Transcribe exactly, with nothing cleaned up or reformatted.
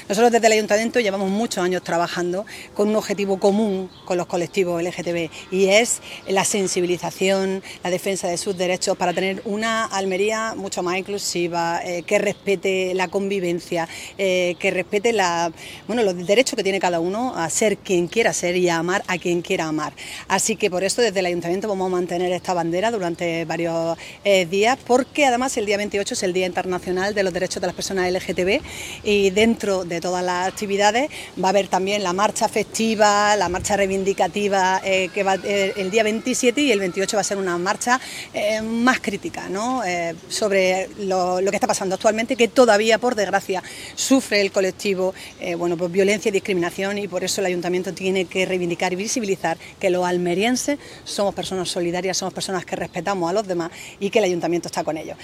Nosotros desde el Ayuntamiento llevamos muchos años trabajando con un objetivo común con los colectivos L G T B y es la sensibilización, la defensa de sus derechos para tener una Almería mucho más inclusiva, eh, que respete la convivencia, eh, que respete la, bueno, los derechos que tiene cada uno a ser quien quiera ser y a amar a quien quiera amar. Así que por esto desde el Ayuntamiento vamos a mantener esta bandera durante varios eh, días, porque además el día veintiocho es el Día Internacional de los Derechos de las Personas L G T B y dentro de todas las actividades va a haber también la marcha festiva, la marcha reivindicativa eh, que va eh, el día veintisiete, y el veintiocho va a ser una marcha eh, más crítica, ¿no? eh, sobre lo, lo que está pasando actualmente, que todavía por desgracia sufre el colectivo eh, bueno, pues violencia y discriminación, y por eso el Ayuntamiento tiene que reivindicar y visibilizar que los almerienses somos personas solidarias, somos personas que respetamos a los demás y que el Ayuntamiento está con ellos.